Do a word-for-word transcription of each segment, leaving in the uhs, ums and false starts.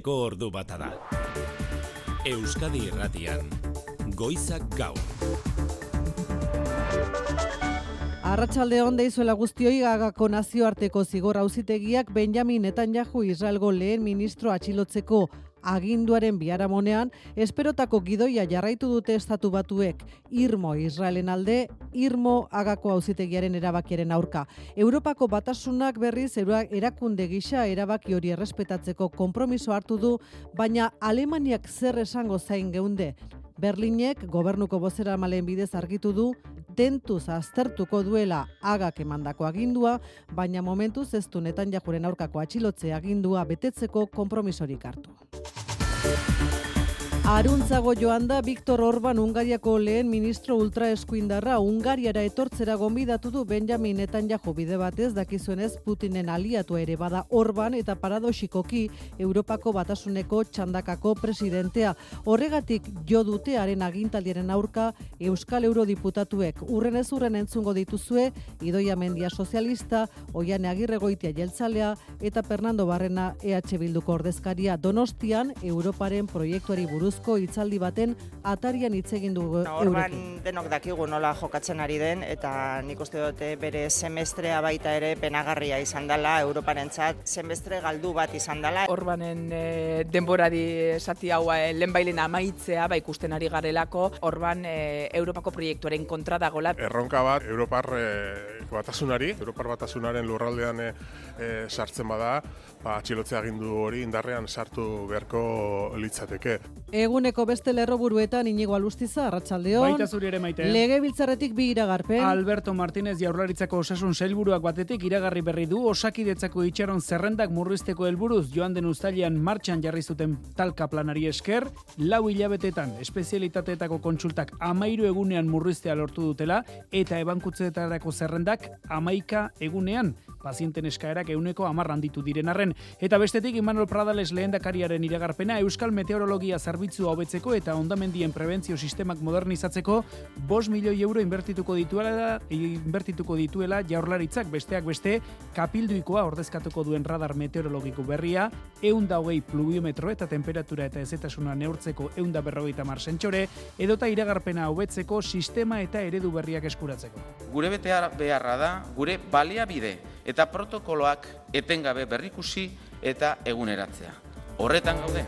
arteko ordu bata da. Euskadi Irratian, Goizak Gaur. Arratsalde on deizuela guztioi. Gagako nazioarteko zigor auzitegiak Benjamin Netanyahu Israelgo lehen ministro atxilotzeko aginduaren biharamonean esperotako gidoia jarraitu dute estatu batuek. Irmo Israelen alde, irmo Hagako auzitegiaren erabakiaren aurka. Europako batasunak berriz erakunde gisa erabaki hori errespetatzeko konpromiso hartu du, baina Alemaniak zer esango zain geunde. Berlinek gobernuko bozeramaileen bidez argitu du tentuz aztertuko duela Hagak emandako agindua, baina momentuz ez du Netanyahuren aurkako atxilotze agindua betetzeko konpromisorik hartu. Aruntzago joan da Viktor Orban Hungariako lehen ministro ultraeskuindarra. Hungariara etortzera gonbidatu du Benjamin Netanyahu. Bide batez dakizuenez Putinen aliatu ere bada Orban eta paradoxikoki Europako Batasuneko txandakako presidentea. Horregatik jo dute haren agintaldiaren aurka Euskal Eurodiputatuek. Urren ez urren entzungo dituzue Idoia Mendia sozialista, Oiane Agirregoitia jeltzalea eta Fernando Barrena E H Bilduko ordezkaria. Donostian Europaren proiektuari buruz hitzaldi baten atarian hitz egin dugu eurekin. Orban denok dakigu nola jokatzen ari den, eta nik uste dute bere semestrea baita ere penagarria izan dela Europarentzat, semestre galdu bat izan dela. Orbanen e, denborari esati hau e, lehenbailen amaitzea ba ikusten ari garelako. Orban e, Europako proiektuaren kontra dagola. Erronka bat Europar e, batasunari, Europar batasunaren lurraldean e, e, sartzen bada, ba, atxilotze agindu hori indarrean sartu beharko litzateke. Eguneko beste lerroburuetan Inigo Alustiza, arratsaldeon. Baita zuri ere maite. Legebiltzarretik bi iragarpen. Alberto Martínez Jaurlaritzako osasun sailburuak batetik iragarri berri du Osakidetzako itxaron zerrendak murrizteko helburuz joan den uztailean martxan jarri zuten talka planari esker, lau hilabetetan espezialitateetako kontsultak hamairu egunean murriztea lortu dutela eta ebankutzeetarako zerrendak hamaika egunean. Pazienten eskaerak ehuneko hamar handitu diren arren. Eta bestetik Imanol Pradales lehendakariaren iragarpena Euskal Meteorologia zerbitzua hobetzeko eta hondamendien prebentzio sistemak modernizatzeko bost milioi euro inbertituko dituela, inbertituko dituela Jaurlaritzak. Besteak beste kapilduikoa ordezkatuko duen radar meteorologiko berria, ehun eta hogei pluviometro eta temperatura eta hezetasuna neurtzeko ehun eta berrogeita hamar sentsore, edota iragarpena hobetzeko sistema eta eredu berriak eskuratzeko. Gure betea beharra da, gure baliabide eta protokoloak etengabe berrikusi eta eguneratzea. Horretan gaude.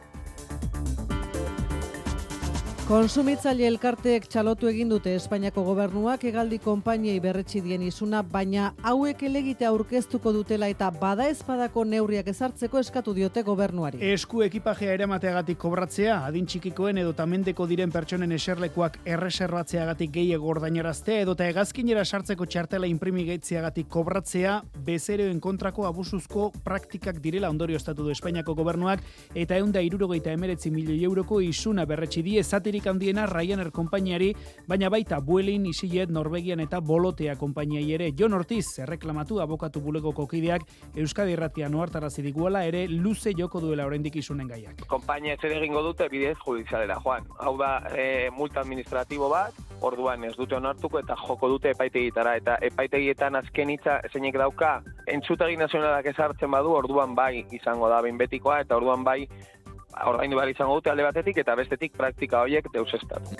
Konsumitzaile elkarteek txalotu egin dute Espainiako gobernuak hegaldi konpainiei berretsi dien isuna, baina hauek helegite aurkeztuko dutela eta bada ezpadako neurriak ezartzeko eskatu diote gobernuari. Esku ekipajea eramateagatik kobratzea, adin txikikoen edo tamendeko diren pertsonen eserlekuak erreserbatzeagatik gehiago ordainaraztea edota hegazkinera sartzeko txartela inprimigeitzeagatik kobratzea, bezeroen kontrako abusuzko praktikak direla ondorioztatu du Espainiako gobernuak eta ehun eta hirurogeita hemeretzi milioi euroko isuna berretsi die esatirik handiena Ryanair konpainiari, baina baita Vueling, EasyJet, Norvegian eta Volotea konpainiai ere. Jon Ortiz, erreklamatu abokatu bulegoko kideak Euskadi Irratian ohartarazi diguela ere luze joko duela oraindik isunen gaiak. Konpainia zer egingo dute bidez judizialera joan. Hau da e, multa administratibo bat, orduan ez dute onartuko eta joko dute epaitegitara, eta epaitegietan azken hitza zeinek dauka entzutegi nazionalak ezartzen badu, orduan bai izango da behin betikoa eta orduan bai ordaindu behar izango dute alde batetik eta bestetik praktika horiek deusestatu.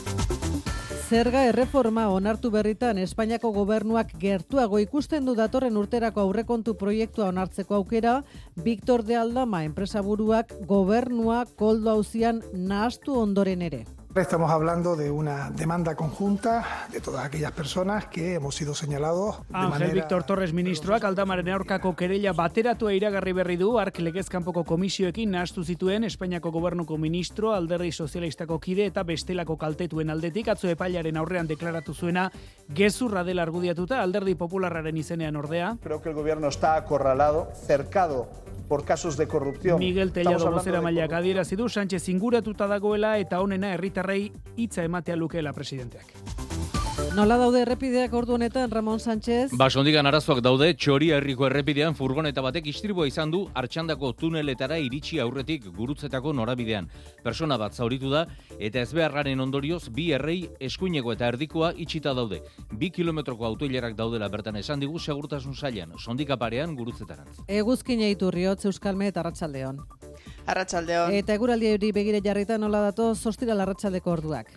Zerga erreforma onartu berritan Espainiako gobernuak gertuago ikusten du datorren urterako aurrekontu proiektua onartzeko aukera. Víctor de Aldama enpresaburuak gobernua koldo auzian nahastu ondoren ere. Estamos hablando de una demanda conjunta de todas aquellas personas que hemos sido señalados de Ángel manera... Víctor Torres ministroak Aldamaren aurkako kereila bateratua iragarri berri du hark legezkanpoko komisioekin nahastu zituen Espainiako gobernuko ministro, Alderdi Sozialistako kide eta bestelako kaltetuen aldetik. Atzo epailaren aurrean deklaratu zuena gezurra dela argudiatuta Alderdi Popularraren izenean ordea. Creo que el gobierno está acorralado, cercado por casos de corrupción. Miguel Tellado bozeramaileak adierazi du Sánchez inguratuta dagoela eta honena herritarrei hitza ematea lukeela presidenteak. Nola daude errepideak ordu honetan, Ramon Sánchez? Basondigan arazoak daude, Txoria herriko errepidean furgoneta batek istribua izan du Artxandako tuneletara iritsi aurretik gurutzetako norabidean. Persona bat zauritu da eta ezbeharraren ondorioz bi errei eskuineko eta erdikoa itxita daude. Bi kilometroko autoilerak daudela bertan esan digu segurtasun sailan, sondika parean gurutzetarantz. Eguzkin Iturriotz, Euskalmet, arratsaldeon. Arratsaldeon. Eta eguraldi hori begire jarrita nola datoz ostiral arratsaldeko orduak?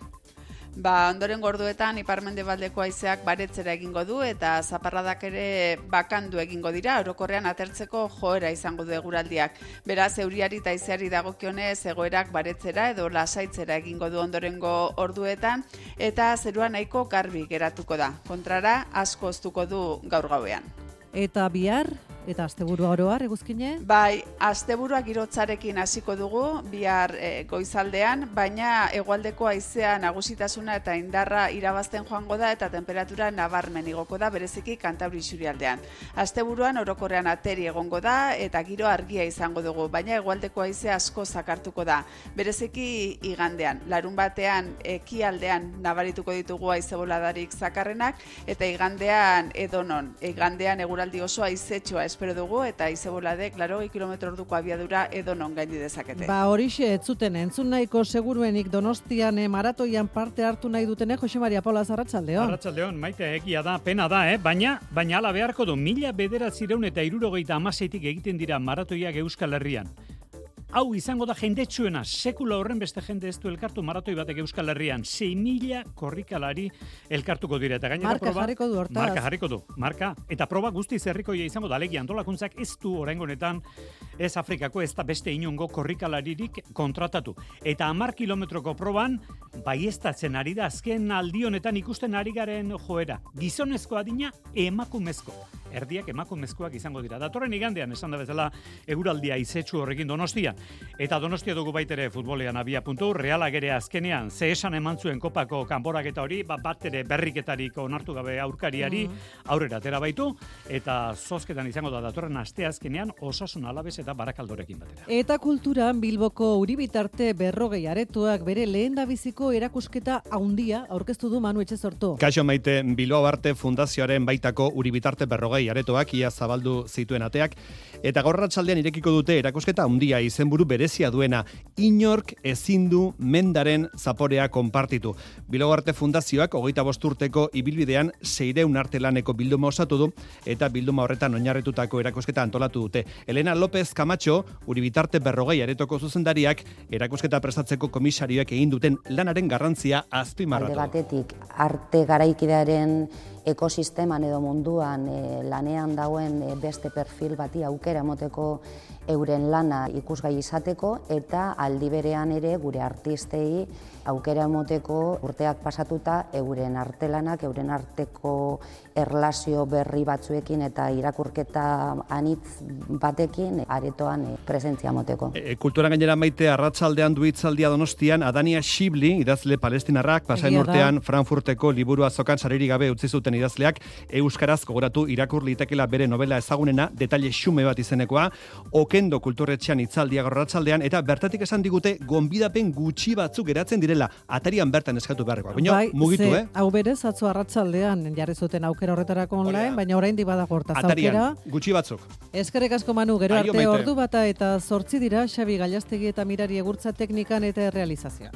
Ba, ondoren gorduetan ipar-mendebaldeko haizeak baretzera egingo du eta zaparradak ere bakandu egingo dira, orokorrean atertzeko joera izango du eguraldiak. Beraz, euriari eta haizeari dagokionez egoerak baretzera edo lasaitzera egingo du ondorengo orduetan eta zerua nahiko garbi geratuko da. Kontrara, asko hoztuko du gaur gauean. Eta bihar? Eta asteburua oro har, eguzkine? Bai, asteburua girotzarekin hasiko dugu, bihar e, goizaldean, baina hegoaldeko haizea nagusitasuna eta indarra irabazten joango da eta temperatura nabarmen igoko da, bereziki Kantauri isurialdean. Asteburuan orokorrean ateri egongo da eta giro argia izango dugu, baina hegoaldeko haizea asko zakartuko da, bereziki igandean. Larun batean ekialdean nabarituko ditugu haize boladarik zakarrenak eta igandean edonon, igandean eguraldi oso haizetxoa espero dugu eta haize-boladek laurogei kilometro orduko abiadura edonon gaindi dezakete. Ba, horixe ez zuten entzun nahiko seguruenik Donostian eh, maratoian parte hartu nahi dutene Jose Maria Paula arratsaldeon. Arratsaldeon, Maite, egia da, pena da, eh? baina baina hala beharko du mila bederatziehun eta hirurogeita hamaseitik egiten dira maratoiak Euskal Herrian. Hau izango da jendetsuena, sekula horren beste jende ez du elkartu maratoi batek Euskal Herrian. sei mila korrikalari elkartuko dira. Eta gainera marka proba, jarriko du hortaz. Marka jarriko du, marka. Eta proba guztiz herrikoia izango da, alegia antolakuntzak ez du oraingo honetan ez Afrikako ez da beste inongo korrikalaririk kontratatu. Eta hamar kilometroko proban baieztatzen ari da azken aldi honetan ikusten ari garen joera. Gizonezko adina emakumezko. Erdiak emakumezkoak izango dira. Datorren igandean esan da bezala eguraldia izetsu horrekin Donostian. Eta Donostia dugu baitere futbolean abia puntu, Realak ere azkenean ze esan eman zuen kopako kanporaketa hori, ba, bat ere berriketarik onartu gabe aurkariari aurrera atera baitu, eta zozketan izango da datorren aste azkenean Osasun Alabes eta Barakaldorekin batera. Eta kulturan Bilboko Uribitarte berrogei aretoak bere lehendabiziko erakusketa handia aurkeztu du Manu Etxezorto. Kaixo Maite, Bilbao Arte Fundazioaren baitako Uribitarte berrogei aretoak ia zabaldu zituen ateak, eta gaur arratsaldean irekiko dute erakusketa handia izenburu berezia duena, inork ezin du mendaren zaporea konpartitu. Bilbao Arte Fundazioak hogeita bost urteko ibilbidean seiehun artelaneko bilduma osatu du, eta bilduma horretan oinarritutako erakusketa antolatu dute. Elena López Camacho, Uribitarte berrogei aretoko zuzendariak, erakusketa prestatzeko komisarioek egin duten lanaren garrantzia azpimarratu. Alde batetik, arte garaikidearen ekosisteman edo munduan e, lanean dagoen e, beste perfil bati aukera emoteko euren lana ikusgai izateko eta aldi berean ere gure artistei aukera emoteko urteak pasatuta euren artelanak, euren arteko erlazio berri batzuekin eta irakurketa anitz batekin aretoan e, presentzia emoteko. E, kulturan gainera Maite arratsaldean du hitzaldia Donostian Adania Shibli, idazle palestinarrak, pasaden urtean Frankfurteko liburu azokan saririk gabe utzi zuten idazleak, euskaraz gogoratu irakur litekela bere novela ezagunena, detaile xume bat izenekoa, Okendo kulturretxean hitzaldia gaur arratsaldean, eta bertatik esan digute gonbidapen gutxi batzuk geratzen direla, atarian bertan eskatu beharrekoa. Baina bai, mugitu, ze, eh? Hau berez, atzo arratsaldean jarri zuten aukera horretarako online, Olea. Baina oraindik badago hortaz aukera. Atarian, gutxi batzuk. Eskerrik asko Manu, gero Aio, arte Maite. ordu bata eta zortzi dira Xabi Gallastegi eta Mirari Egurtza teknikan eta realizazioa.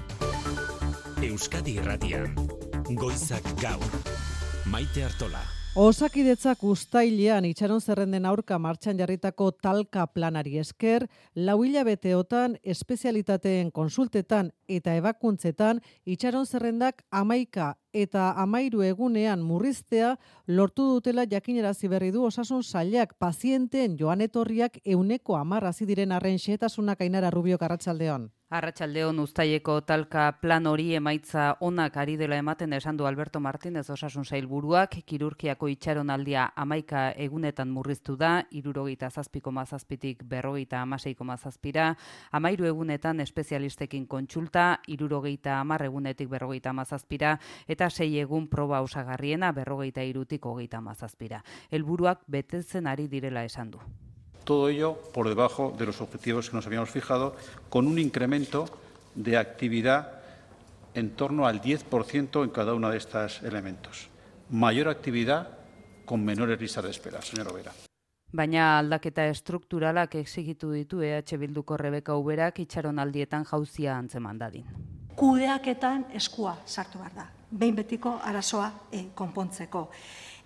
Euskadi Irratian, Goizak Gaur, Maite Artola. Osakidetzak uztailean itxaron zerrenden aurka martxan jarritako talka planari esker, lau hilabeteotan espezialitateen konsultetan eta ebakuntzetan itxaron zerrendak hamaika eta hamairu egunean murriztea lortu dutela jakinarazi berri du Osasun Sailak. Pazienteen joan etorriak ehuneko hamar hasi diren arren xehetasunak Ainara Rubiok arratsaldeon. Arratsaldeon uztaileko talka plan hori emaitza onak ari dela ematen esan du Alberto Martínez Osasun Sailburuak, kirurgiako itxaronaldia hamaika egunetan murriztu da, hirurogeita zazpi koma zazpitik berrogeita hamasei koma zazpira, hamairu egunetan espezialistekin kontsulta, hirurogeita hamar egunetik berrogeita hamazazpira, eta sei egun proba osagarriena berrogeita hirutik hogeita hamazazpira. Helburuak betetzen ari direla esan du. Todo ello por debajo de los objetivos que nos habíamos fijado, con un incremento de actividad en torno al diez por ciento en cada uno de estos elementos. Mayor actividad con menores listas de espera, señora Vera. Baina aldaketa estrukturalak exigitu ditu E H Bilduko Rebeka Uberak itxaronaldietan jauzia antzeman dadin. Kudeaketan eskua sartu behar da, behin betiko arazoa e, konpontzeko.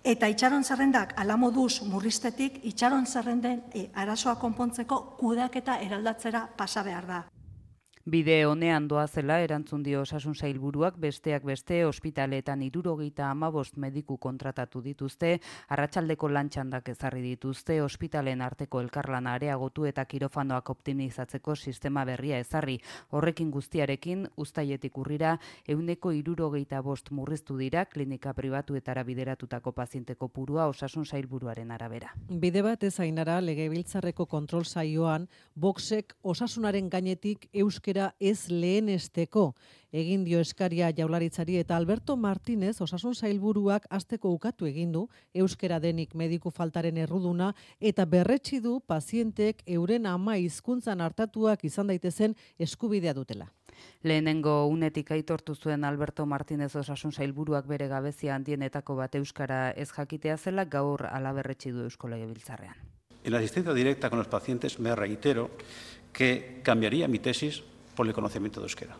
Eta itxaron zerrendak ala moduz murriztetik, itxaron zerrenden e, arazoa konpontzeko kudeaketa eraldatzera pasa behar da. Bide honean doazela erantzun dio Osasun Sailburuak, besteak beste ospitaleetan hirurogeita hamabost mediku kontratatu dituzte, arratsaldeko lantxandak ezarri dituzte, ospitalen arteko elkarlana areagotu eta kirofanoak optimizatzeko sistema berria ezarri. Horrekin guztiarekin, uztailetik urrira, ehuneko hirurogeita bost murriztu dira klinika pribatuetara bideratutako paziente kopurua Osasun Sailburuaren arabera. Bide bat ez ainara Legebiltzarreko kontrol saioan, Voxek osasunaren gainetik euskera ez lehenesteko egin dio eskaria Jaurlaritzari eta Alberto Martínez Osasun Sailburuak hasteko ukatu egin du euskera denik mediku faltaren erruduna eta berretsi du pazienteek euren ama hizkuntzan artatuak izan daitezen eskubidea dutela. Lehenengo unetik aitortu zuen Alberto Martínez Osasun Sailburuak bere gabezia handienetako bat euskara ez jakitea zela, gaur hala berretsi du Eusko Legebiltzarrean. En la asistencia directa con los pacientes me reitero que cambiaría mi tesis por el conocimiento de euskera.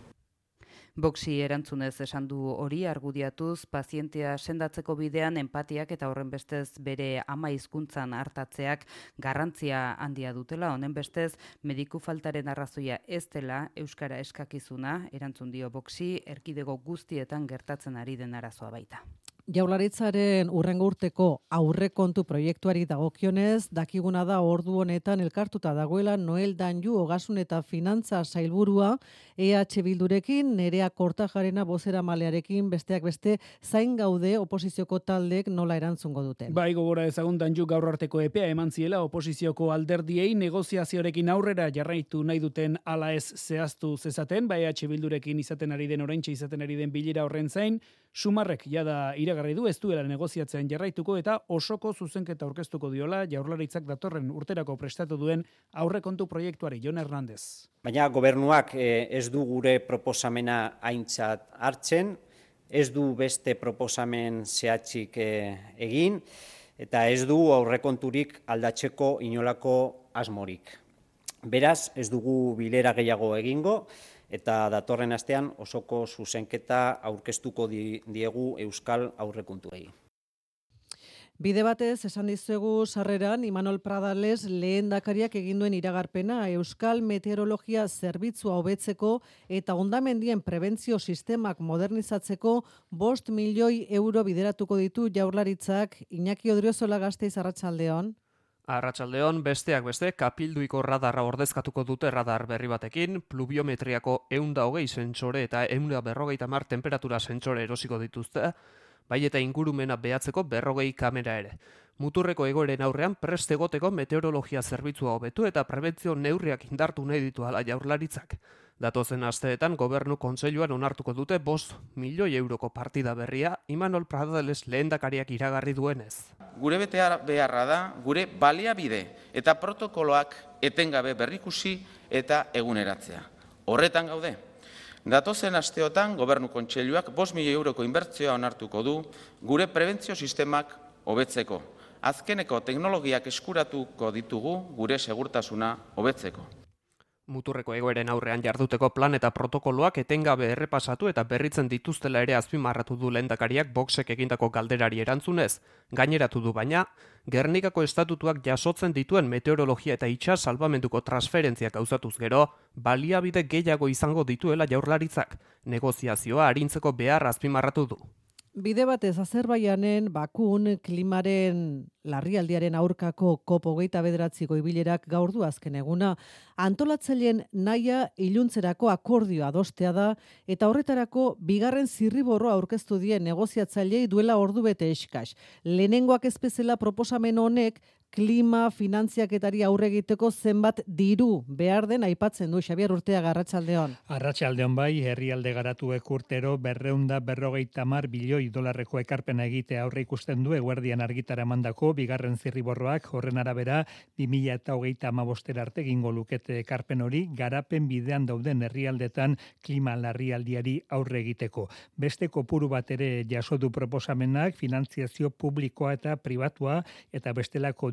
Boxi erantzunez esan du hori argudiatuz, pazientea sendatzeko bidean enpatiak eta horren bestez bere ama hizkuntzan hartatzeak garrantzia handia dutela, honen bestez mediku faltaren arrazoia ez dela euskara eskakizuna, erantzun dio Boxi, erkidego guztietan gertatzen ari den arazoa baita. Jaurlaritzaren urrengo urteko aurrekontu proiektuari dagokionez, dakiguna da ordu honetan elkartuta dagoela Noel Danju Ogasun eta Finantza Sailburua E H Bildurekin, Nerea Kortajarena bozeramalearekin, besteak beste zain gaude oposizioko taldeek nola erantzungo duten. Bai, gogora ezagun Danju gaur arteko epea eman ziela oposizioko alderdiei negoziazioarekin aurrera jarraitu nahi duten ala ez zehaztu zezaten, bai E H Bildurekin izaten ari den oraintxe izaten ari den bilera horren zain, Sumarrek jada iragarri du ez duela negoziatzen jarraituko eta osoko zuzenketa aurkeztuko diola Jaurlaritzak datorren urterako prestatu duen aurrekontu proiektuari. Jon Hernandez. Baina gobernuak eh, ez du gure proposamena aintzat hartzen, ez du beste proposamen zehatzik eh, egin eta ez du aurrekonturik aldatzeko inolako asmorik. Beraz, ez dugu bilera gehiago egingo, eta datorren astean osoko zuzenketa aurkeztuko di, diegu euskal aurrekontuei. Bide batez, esan dizuegu sarreran, Imanol Pradales lehendakariak egin duen iragarpena euskal meteorologia zerbitzua hobetzeko eta hondamendien prebentzio sistemak modernizatzeko bost milioi euro bideratuko ditu Jaurlaritzak. Iñaki Odriozola Gasteiz, arratsaldeon. Arratsaldeon, besteak beste, kapilduiko radarra ordezkatuko dute radar berri batekin, pluviometriako ehun eta hogei sentsore eta ehun eta berrogeita hamar temperatura sentsore erosiko dituzte, bai eta ingurumena behatzeko berrogei kamera ere. Muturreko egoeren aurrean prest egoteko meteorologia zerbitzua hobetu eta prebentzio neurriak indartu nahi ditu hala Jaurlaritzak. Datozen asteetan gobernu kontseiluan onartuko dute bost milioi euroko partida berria, Imanol Pradales lehendakariak iragarri duenez. Gure beharra da, gure baliabide eta protokoloak etengabe berrikusi eta eguneratzea. Horretan gaude. Datozen asteotan gobernu kontseiluak bost milioi euroko inbertsioa onartuko du gure prebentzio sistemak hobetzeko. Azkeneko teknologiak eskuratuko ditugu gure segurtasuna hobetzeko. Muturreko egoeren aurrean jarduteko plan eta protokoloak etengabe errepasatu eta berritzen dituztela ere azpimarratu du lehendakariak Voxek egindako galderari erantzunez. Gaineratu du baina, Gernikako estatutuak jasotzen dituen meteorologia eta itsas salbamenduko transferentziak gauzatuz gero, baliabide gehiago izango dituela Jaurlaritzak. Negoziazioa arintzeko behar azpimarratu du. Bide batez Azerbaijanen Bakun klimaren larrialdiaren aurkako kop hogeita bederatziko ibilerak gaur du azken eguna. Antolatzaileen nahia iluntzerako akordioa adostea da eta horretarako bigarren zirriborroa aurkeztu die negoziatzailei duela ordubete eskas. Lehenengoak ez bezala proposamen honek klima finantziaketari aurre egiteko zenbat diru behar den aipatzen du Xabier Urteaga, arratsaldeon. Arratsaldeon bai, herrialde garatuek urtero berrehun eta berrogeita hamar bilioi dolarreko ekarpena egitea aurre ikusten du eguerdian argitara emandako bigarren zirriborroak, horren arabera bi mila hogeita hamabostera arte egingo lukete ekarpen hori garapen bidean dauden herrialdetan klima larrialdiari aurre egiteko. Beste kopuru bat ere jaso du proposamenak, finantziazio publikoa eta pribatua eta bestelako diru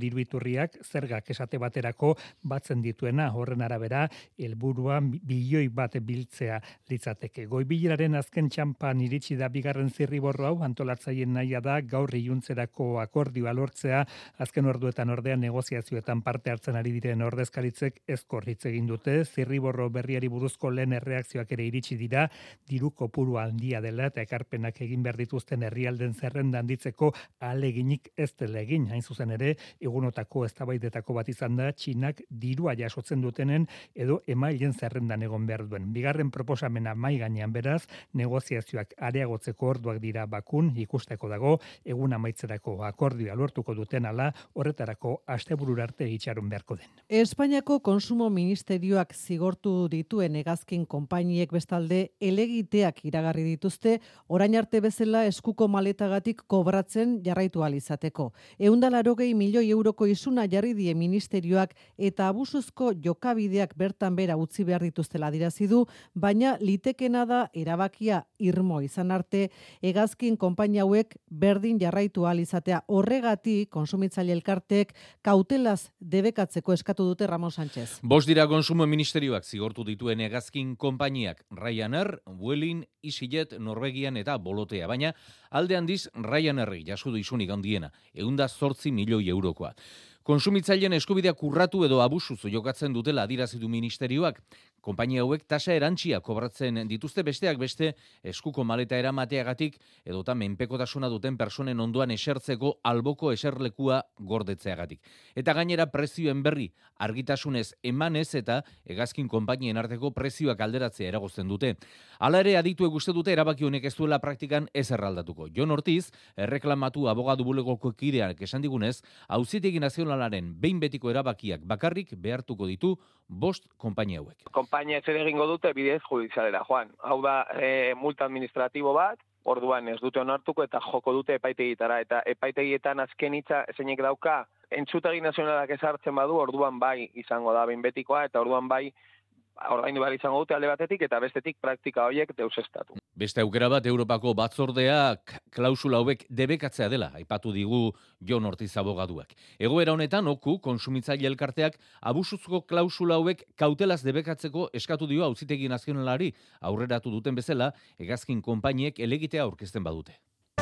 diru iturriak zergak esate baterako batzen dituena, horren arabera helburua bilioi bat biltzea litzateke. Goibileraren azken txampan iritsi da bigarren zirriborro hau, antolatzaileen nahia da gaur iluntzerako akordioa lortzea, azken orduetan ordean negoziazioetan parte hartzen ari diren ordezkaritzek ezkorritz egin dute, zirriborro berriari buruzko lehen erreakzioak ere iritsi dira, diru kopuru handia dela eta ekarpenak egin behar dituzten herrialden zerrenda handitzeko ahaleginik ez dela egin, hain zuzen ere, egunotako eztabaidetako bat izan da, Txinak dirua jasotzen dutenen edo emailen zerrendan egon behar duen. Bigarren proposamena mai gainean beraz, negoziazioak areagotzeko orduak dira Bakun, ikusteko dago, egun amaitzerako akordioa lortuko duten ala, horretarako asteburura arte itxaron beharko den. Espainiako Konsumo Ministerioak zigortu dituen hegazkin konpainiek bestalde elegiteak iragarri dituzte, orain arte bezala eskuko maletagatik kobratzen jarraitu ahal izateko. ehun eta laurogei milioi euroko isuna jarri die ministerioak eta abusuzko jokabideak bertan bera utzi behar dituztela adierazi du, baina litekena da erabakia irmo izan arte hegazkin konpainia hauek berdin jarraitu ahal izatea. Horregatik konsumitzaile elkarteek kautelaz debekatzeko eskatu dute Ramon Sánchez. Bost dira Konsumo Ministerioak zigortu dituen hegazkin konpainiak Ryanair, Vueling, EasyJet, Norvegian eta Bolotea, baina alde handiz Ryanairri jaso du isunik handiena, ehun eta zortzi milioi eurokoa. Konsumitzaileen eskubideak urratu edo abusuz jokatzen dutela adierazi du ministerioak. Konpainia hauek tasa erantsia kobratzen dituzte besteak beste eskuko maleta eramateagatik edota menpekotasuna duten personen ondoan esertzeko alboko eserlekua gordetzeagatik. Eta gainera prezioen berri argitasunez emanez eta hegazkin konpainien arteko prezioak alderatzea eragozten dute. Hala ere adituek uste dute erabaki honek ez duela praktikan ez erraldatuko. Jon Ortiz, erreklamatu abogadu bulegoko kideak esan digunez, auzitegi nazionalaren behin betiko erabakiak bakarrik behartuko ditu bost konpainia hauek. Konpainia zer egingo dute bidez judizialera joan. Hau da e, multa administratibo bat, orduan ez dute onartuko eta joko dute epaitegitara. Eta epaitegietan azken hitza zeinek dauka entzutegi nazionalak ezartzen badu, orduan bai izango da behin betikoa eta orduan bai ordaindu behar izango dute alde batetik eta bestetik praktika horiek deusestatu. Beste aukera bat Europako batzordeak klausula hauek debekatzea dela, aipatu digu Jon Ortiz abogaduak. Egoera honetan, oku, konsumitzaile elkarteak abusuzko klausula hauek kautelaz debekatzeko eskatu dio auzitegi nazionalari, aurreratu duten bezala, hegazkin konpainiek elegitea aurkezten badute.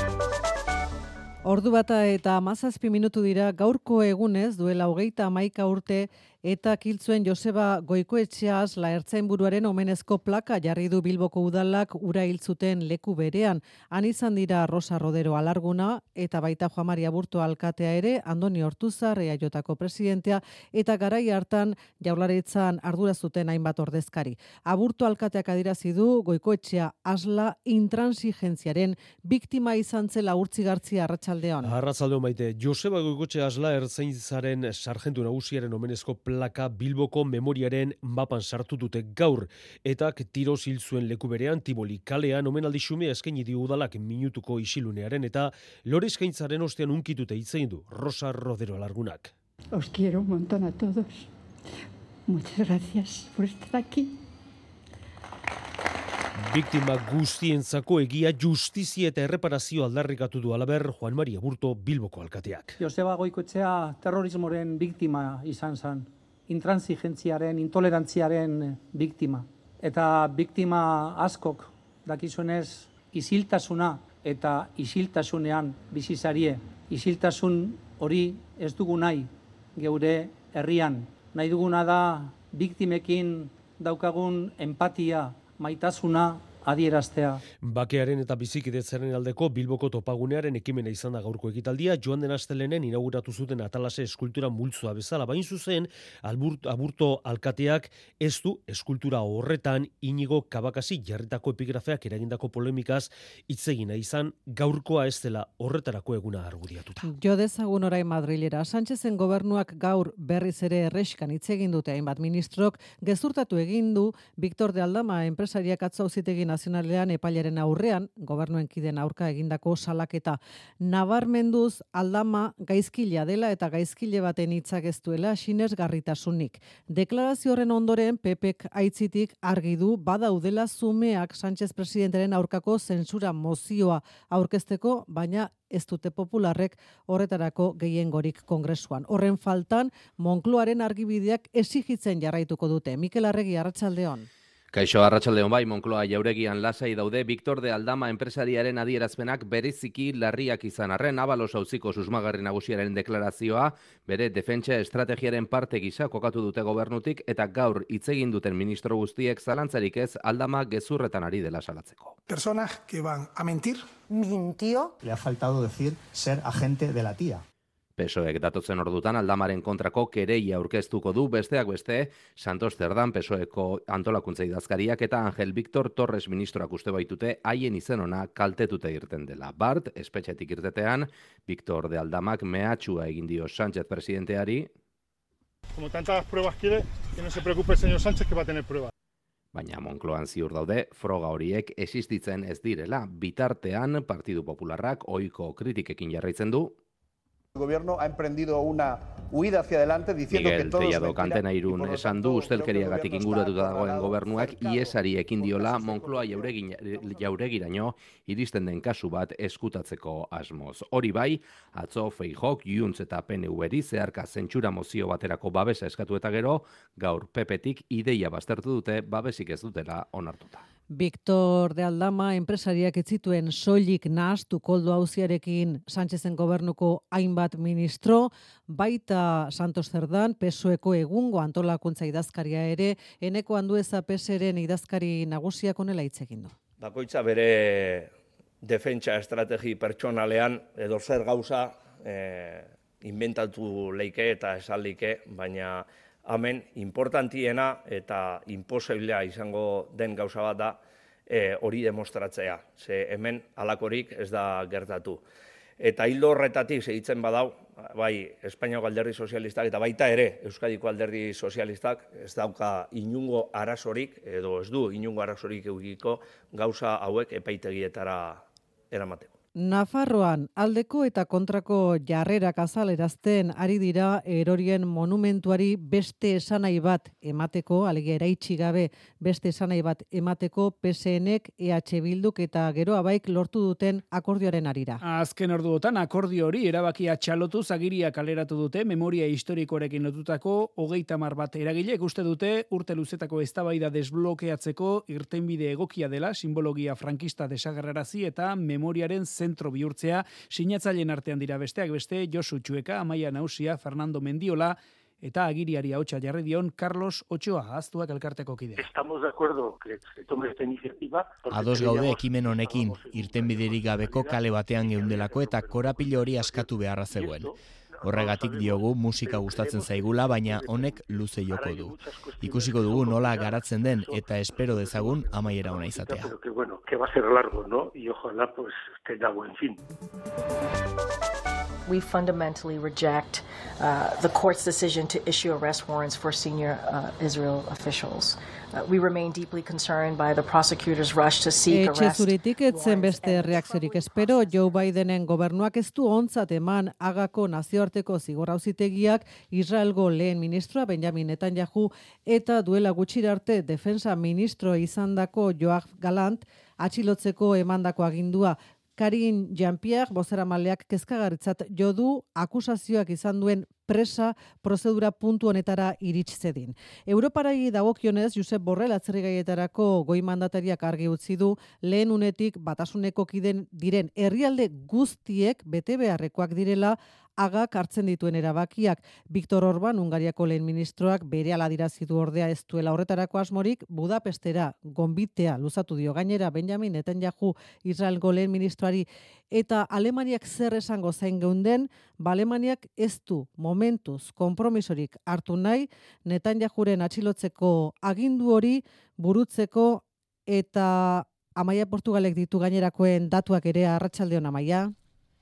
Ordu bata eta hamazazpi minutu dira gaurko egunez duela hogeita hamaika urte eta kiltzuen Joseba Goikoetxea Asla ertzainburuaren omenezko plaka jarri du Bilboko udalak ura hil zuten leku berean. Han izan dira Rosa Rodero Alarguna eta baita Juan Mari Aburto alkatea ere, Andoni Ortuzar E A Jko presidentea eta garai hartan Jaurlaritzan ardura zuten hainbat ordezkari. Aburto alkateak adierazi du Goikoetxea Asla intransigentziaren biktima izan zela urtzigartzia arratsaldean. Arratsaldeon Maite, Joseba Goikoetxea Asla ertzaintzaren sarjentu nagusiaren omenezko plaka Bilboko memoriaren mapan sartu dute gaur, eta tiroz hil zuen leku berean Tiboli kalean omenaldi xumea eskaini dio udalak minutuko isilunearen eta lore eskaintzaren ostean unkitute hitz egin du Rosa Rodero Alargunak. Os quiero un montón a todos. Muchas gracias por estar aquí. Biktima guztientzako egia, justizia eta erreparazio aldarrikatu du halaber Juan Mari Aburto Bilboko alkateak. Joseba Goikoetxea terrorismoren biktima izan zen, intransigentziaren, intolerantziaren biktima. Eta biktima askok dakizunez isiltasuna eta isiltasunean bizizarie. Isiltasun hori ez dugu nahi geure herrian. Nahi duguna da biktimekin daukagun empatia, maitasuna adieraztea. Bakearen eta bizikidetzaren aldeko Bilboko topagunearen ekimena izan da gaurko ekitaldia, joan den astelenen inauguratu zuten Atalase eskultura multzoa bezala, bain zuzen Aburto, Aburto alkateak ez du eskultura horretan Inigo Kabakasi jarritako epigrafeak eragindako polemikaz hitzegina izan, gaurkoa ez dela horretarako eguna argudiatuta. Jo dezagun orain Madrilera. Sánchezen gobernuak gaur berriz ere erreskan hitz egin dute hainbat ministrok, gezurtatu egin du Victor de Aldama enpresariak atzo auzitegi Nazionalean epailaren aurrean, gobernuen kiden aurka egindako salaketa. Nabarmenduz Aldama gaizkilea dela eta gaizkile baten hitzak ez duela sinesgarritasunik. Deklarazio horren ondoren P Pek aitzitik argi du badaudela zumeak Sánchez presidentaren aurkako zentsura mozioa aurkezteko, baina ez dute popularrek horretarako gehiengorik kongresuan. Horren faltan, Moncloaren argibideak exigitzen jarraituko dute. Mikel Arregi, arratsaldeon. Kaixo, arratsaldeon bai, Moncloa jauregian lasai daude Victor de Aldama enpresariaren adierazpenak bereziki larriak izan arren. Abalos auziko susmagarri nagusiaren deklarazioa bere defentsa estrategiaren parte gisa kokatu dute gobernutik eta gaur hitz egin duten ministro guztiek zalantzarik ez Aldama gezurretan ari dela salatzeko. Personas que van a mentir. Mintió. Le ha faltado decir ser agente de la tía. P S O Ek datotzen ordutan Aldamaren kontrako kereia aurkeztuko du, besteak beste, Santos Zerdan P S O Eko antolakuntza idazkariak eta Angel Victor Torres ministroak uste baitute haien izen ona kaltetute irten dela. Bart, espetxetik irtetean, Victor de Aldamak mehatxua egin dio Sánchez presidenteari. Como tantas pruebas quiere, que no se preocupe el señor Sánchez que va a tener pruebas. Baina Moncloan ziur daude, froga horiek existitzen ez direla. Bitartean, Partidu Popularrak ohiko kritikekin jarraitzen du. El gobierno ha emprendido una huida hacia adelante diciendo Miguel que todo Tellado es mentira. Kantena Irun esan du ustelkeriagatik inguratuta dagoen gobernuak iesari ekin diola Moncloa jauregiraino iristen den kasu bat eskutatzeko asmoz. Hori bai, atzo Feijóok, Junts eta P N V-ri zeharka zentsura mozio baterako babesa eskatu eta gero, gaur P P-tik ideia baztertu dute babesik ez dutela onartuta. Victor de Aldama enpresariak ez zituen soilik nahastu koldo auziarekin Sánchezen gobernuko hainbat ministro, baita Santos Zerdan, P S O Eko egungo antolakuntza idazkaria ere, Eneko Andueza P S eren idazkari nagusiak honela hitz egin du. Bakoitza bere defentsa estrategi pertsonalean edo zer gauza eh, inventatu leike eta esaldike, baina hemen importantiena eta imposiblea izango den gauza bat da e, hori demostratzea. Ze hemen halakorik ez da gertatu. Eta hildo horretatik segitzen badau, bai Espainiako alderdi sozialistak eta baita ere Euskadiko alderdi sozialistak ez dauka inungo arazorik edo ez du inungo arazorik eukiko gauza hauek epaitegietara eramateko. Nafarroan aldeko eta kontrako jarrerak azalerazten ari dira erorien monumentuari beste esanai bat emateko, alegia eraitsi gabe beste esanai bat emateko P S N-ek, E H Bilduk eta gero abaik lortu duten akordioaren arira. Azken orduotan akordio hori erabakia txalotu zagiria kaleratu dute memoria historikoarekin lotutako hogeita hamar bat eragilek uste dute urte luzetako eztabaida desblokeatzeko irtenbide egokia dela simbologia frankista desagerrarazi eta memoriaren zentro bihurtzea, sinatzaileen artean dira besteak beste Josu Txueka, Amaia Nausia, Fernando Mendiola eta agiriari hautsa jarri dion Carlos Ochoa, ahaztuak elkarteko kide. Estamos de acuerdo que se tome esta iniciativa. Ados gaude ekimen honekin, irtenbiderik gabeko kale batean geundelako eta korapilo hori askatu beharra zegoen. Horregatik diogu musika gustatzen zaigula, baina honek luze joko du. Ikusiko dugu nola garatzen den eta espero dezagun amaiera ona izatea. Pero que bueno, que va a ser largo, ¿no? Y ojalá pues tenga buen fin. We fundamentally reject uh, the court's decision to issue arrest warrants for senior uh, Israel officials. Uh, we remain deeply concerned by the prosecutor's rush to seek arrest. Etxezuritik etzen beste reakziorik espero, Joe Bidenen gobernuak ez du ontzat eman Hagako nazioarteko zigor auzitegiak Israelgo lehen ministroa Benjamin Netanyahu eta duela gutxira arte defensa ministro izandako Yoav Galant atxilotzeko emandako agindua. Karin Jean-Pierre bozeramaleak kezkagarritzat jo du akusazioak izan duen presa prozedura puntu honetara irits zedin. Europarari dagokionez Josep Borrell atzerrigaietarako goi mandatariak argi utzi du lehen unetik batasuneko kiden diren herrialde guztiek bete beharrekoak direla Hagak hartzen dituen erabakiak. Viktor Orban, Hungariako lehen ministroak berehala dirazi du ordea ez duela horretarako asmorik Budapestera gonbitea luzatu dio gainera Benjamin Netanyahu Israelgo lehen ministroari eta Alemaniak zer esango zain geunden, ba Alemaniak ez du momentuz konpromisorik hartu nahi Netanyahuren atxilotzeko agindu hori burutzeko eta Amaia Portugalek ditu gainerakoen datuak ere arratsaldeon Amaia.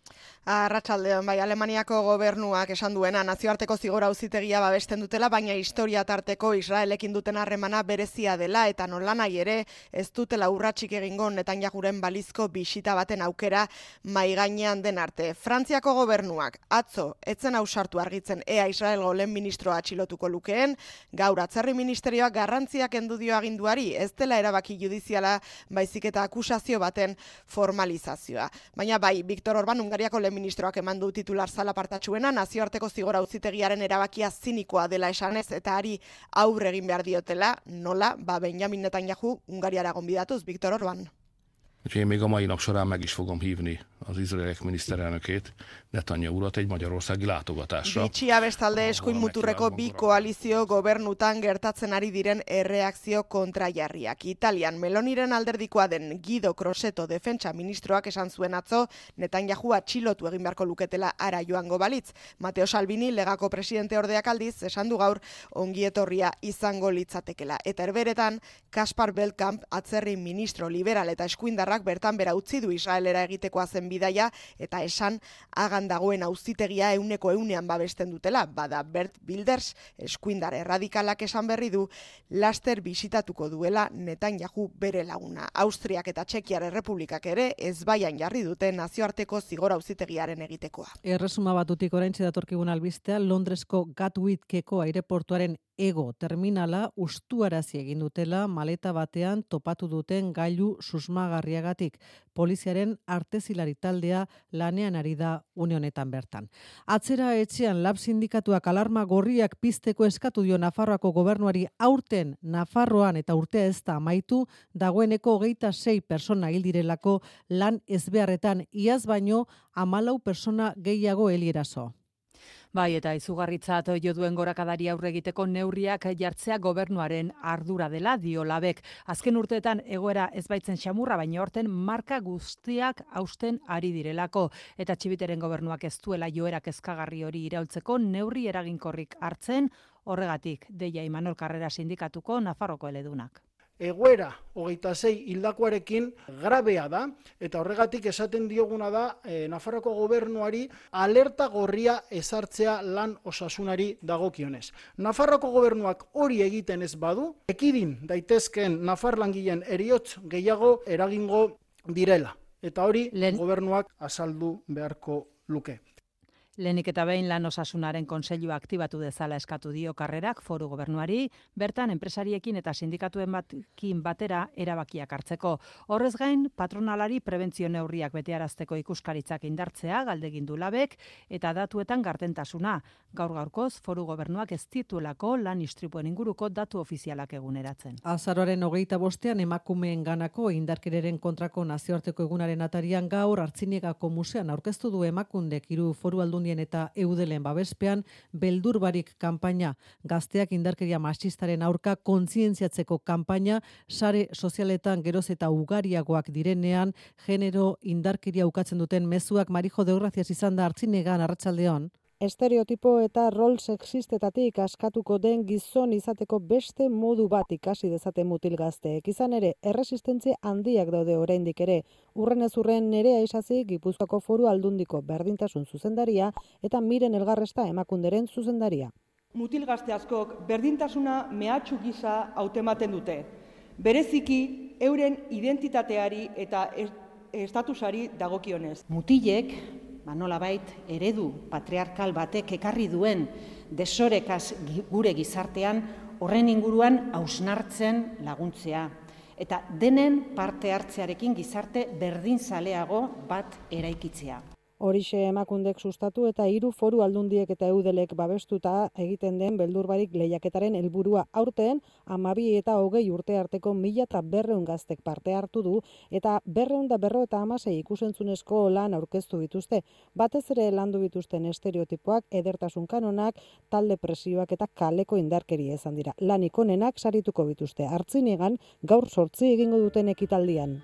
Arratsaldeon, bai, Alemaniako gobernuak esan duena nazioarteko zigor auzitegia babesten dutela, baina historia tarteko Israelekin duten harremana berezia dela eta nolanahi ere ez dutela urratsik egingo Netanyahuren balizko bisita baten aukera mai gainean den arte. Frantziako gobernuak atzo etzen ausartu argitzen ea Israelgo lehen ministroa atxilotuko lukeen, gaur atzerri ministerioak garrantziak kendu dio aginduari, ez dela erabaki judiziala baizik eta akusazio baten formalizazioa. Baina bai, Viktor Orban Hungariako lehen ministroak eman du titular zalapartatsuena nazioarteko zigor auzitegiaren erabakia zinikoa dela esanez eta ari aurre egin behar diotela, nola, ba Benjamin Netanyahu Hungariara gonbidatuz, Viktor Orban. Úgyhogy én még a mai nap során meg is fogom hívni az izraeliek miniszterelnökét, Netanyahu urat egy magyarországi látogatásra. Bitxia bestalde eskuin muturreko bi koalizio gobernutan gertatzen ari diren erreakzio kontrajarriak. Italian Meloniren alderdikoa den Guido Crosetto defentsa ministroak esan zuen atzo, Netanyahu atxilotu egin beharko luketela ara joango balitz. Matteo Salvini legako presidente ordeak aldiz esan du gaur ongietorria izango litzatekela. Eta herberetan Kaspar Belkamp atzerri ministro liberal eta eskuindarrak bertan bera utzi du Israelera egitekoa zen bidaia eta esan hagan dagoen auzitegia euneko eunean babesten dutela. Bada Bert Wilders eskuindar erradikalak esan berri du laster bisitatuko duela Netanyahu bere laguna. Austriak eta Txekiar Errepublikak ere ezbaian jarri dute nazioarteko zigor auzitegiaren egitekoa. Erresuma Batutik oraintxe datorkigun albistea Londresko Gatwickeko aireportuaren ego terminala ustuarazi egin dutela maleta batean topatu duten gailu susmagarriagatik. Poliziaren artezilari taldea lanean ari da une honetan bertan. Atzera etxean lab sindikatuak alarma gorriak pizteko eskatu dio Nafarroako gobernuari aurten Nafarroan eta urtea ez da amaitu, dagoeneko hogeita sei persona hil direlako lan ezbeharretan, iaz baino hamalau persona gehiago helierazo. Bai, eta izugarritzat jo duen gorakadari aurre egiteko neurriak jartzea gobernuaren ardura dela dio Labek. Azken urteetan egoera ez baitzen xamurra, baina horten marka guztiak hausten ari direlako. Eta Txibiteren gobernuak ez duela joera kezkagarri hori iraultzeko neurri eraginkorrik hartzen, horregatik deia Imanol Karrera sindikatuko Nafarroko eledunak. Egoera hogeita sei hildakoarekin grabea da, eta horregatik esaten dioguna da e, Nafarroko gobernuari alerta gorria ezartzea lan osasunari dagokionez. Nafarroko gobernuak hori egiten ez badu, ekidin daitezkeen Nafar langileen heriotz gehiago eragingo direla, eta hori Len... gobernuak azaldu beharko luke. Lehenik eta behin lan osasunaren konseilua aktibatu dezala eskatu dio Karrerak foru gobernuari, bertan enpresariekin eta sindikatuen batkin batera erabakiak hartzeko. Horrez gain, patronalari prebentzio neurriak betearazteko ikuskaritzak indartzea galdegin du Labek eta datuetan gardentasuna. Gaur gaurkoz, foru gobernuak ez dituelako lan istripuen inguruko datu ofizialak eguneratzen. Azaroaren hogeita bostean emakumeen ganako indarkereren kontrako nazioarteko egunaren atarian gaur Artziniegako musean aurkeztu du Emakundek hiru foru aldun eta eudelen babespean beldur barik kanpaina, gazteak indarkeria matxistaren aurka kontzientziatzeko kanpaina, sare sozialetan geroz eta ugariagoak direnean, genero indarkeria ukatzen duten mezuak. Marijo de Gracias izan da Artzinegan, arratsaldeon. Estereotipo eta rol sexistetatik askatuko den gizon izateko beste modu bat ikasi dezate mutil gazteek. Izan ere, erresistentzia handiak daude oraindik ere. Urrenez urren Nerea Isasi Gipuzkoako Foru Aldundiko berdintasun zuzendaria eta Miren Elgarresta Emakunderen zuzendaria. Mutil gazte askok berdintasuna mehatxu gisa hautematen dute. Bereziki euren identitateari eta estatusari dagokionez. Mutilek Ba, nolabait eredu patriarkal batek ekarri duen desorekaz gure gizartean horren inguruan hausnartzen laguntzea. Eta denen parte hartzearekin gizarte berdinzaleago bat eraikitzea. Horixe Emakundek sustatu eta hiru foru aldundiek eta eudelek babestuta egiten den beldurbarik lehiaketaren helburua aurten hamabi eta hogei urte arteko mila eta berreun gaztek parte hartu du eta berreun da berro eta hamasei ikusentzunezko lan aurkeztu dituzte. Batez ere landu dituzten estereotipoak, edertasun kanonak, talde presioak eta kaleko indarkeria izan dira. Lanik onenak sarituko bituzte. Artzinegan gaur sortzi egingo duten ekitaldian.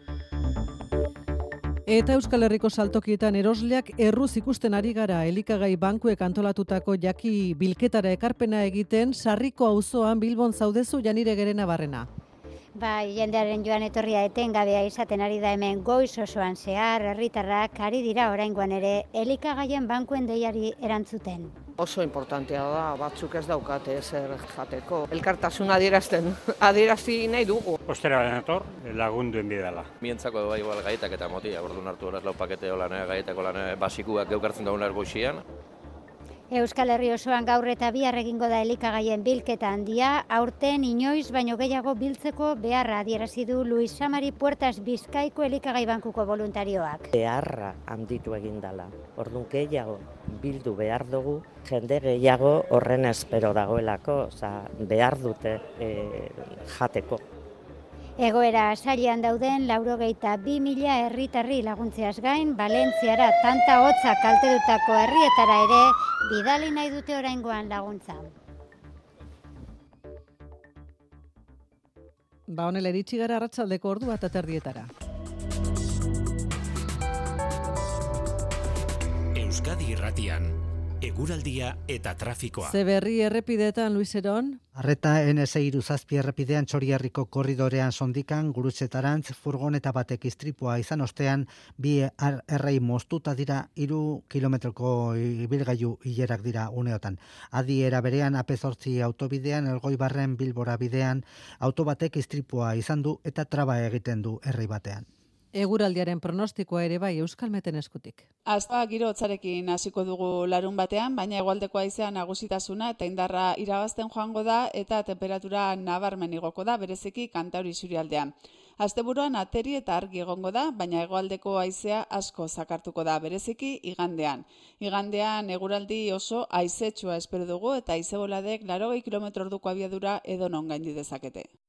Eta Euskal Herriko saltokietan erosleak erruz ikusten ari gara. Elikagai bankuek antolatutako jaki bilketara ekarpena egiten Sarriko auzoan Bilbon zaudezu Janire Gerena Barrena. Bai, jendearen joan etorria etengabea izaten ari da hemen goiz osoan zehar, herritarrak ari dira oraingoan ere elikagaien bankuen deiari erantzuten. Oso importantea da, batzuk ez daukate zer jateko. Elkartasuna adierazten, adierazi nahi dugu. Osteraren etor, lagunduen bidala. Mientzako bai igual gaitak eta motia, orduan hartu horaz lau pakete holan, gaitako lan basikuak geukartzen daun ergoixian. Euskal Herri osoan gaur eta bihar egingo da elikagaien bilketa handia, aurten inoiz baino gehiago biltzeko beharra adierazi du Luis Samari Puertas Bizkaiko elikagai bankuko voluntarioak. Beharra handitu egin dela. Orduan gehiago bildu behar dugu, jende gehiago horren espero dagoelako, oza, behar dute e, jateko. Egoera sailean dauden laurogeita bi mila herritarri laguntzeaz gain, Valentziara tanta hotza kaltetutako herrietara ere bidali nahi dute oraingoan laguntza. Ba honela iritsi gara arratsaldeko ordu bat aterdietara. Euskadi Irratian, eguraldia eta trafikoa. Zeberri errepideetan, Luis Eron. Arreta N S hiru zazpi errepidean Txorierriko korridorean sondikan gurutzetarantz furgoneta batek istripua izan ostean bi errei moztuta dira hiru kilometroko ibilgailu hilerak dira uneotan. Adi era berean A P zortzi autobidean Elgoibarren Bilbora bidean auto batek istripua izan du eta traba egiten du errei batean. Eguraldiaren pronostikoa ere bai Euskalmeten eskutik. Azta giro hotzarekin hasiko dugu larun batean, baina hegoaldeko haizea nagusitasuna eta indarra irabazten joango da eta temperatura nabarmen igoko da, bereziki Kantauri isurialdean. Asteburuan ateri eta argi egongo da, baina hegoaldeko haizea asko zakartuko da, bereziki igandean. Igandean eguraldi oso haizetsua espero dugu eta haize boladek laurogei kilometro orduko abiadura edonon gaindi dezakete.